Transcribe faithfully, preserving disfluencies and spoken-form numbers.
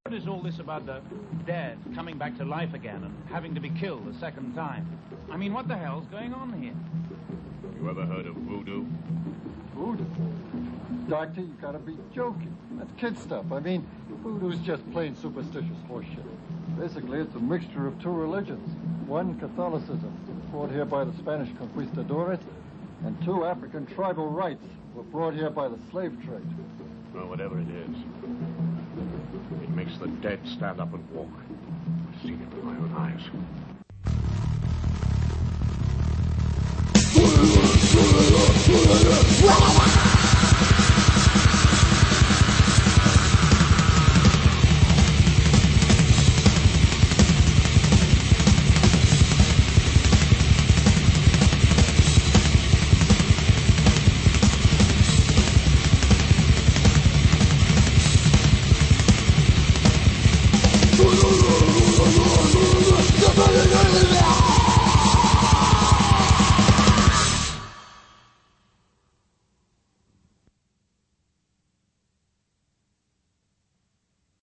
What is all this about the dead coming back to life again and having to be killed a second time? I mean, what the hell's going on here? You ever heard of voodoo? Voodoo? Doctor, you gotta be joking. That's kid stuff. I mean, voodoo's just plain superstitious horseshit. Basically, it's a mixture of two religions. One, Catholicism, brought here by the Spanish conquistadores, and two, African tribal rights, were brought here by the slave trade. Well, whatever it is, it makes the dead stand up and walk. I've seen it with my own eyes.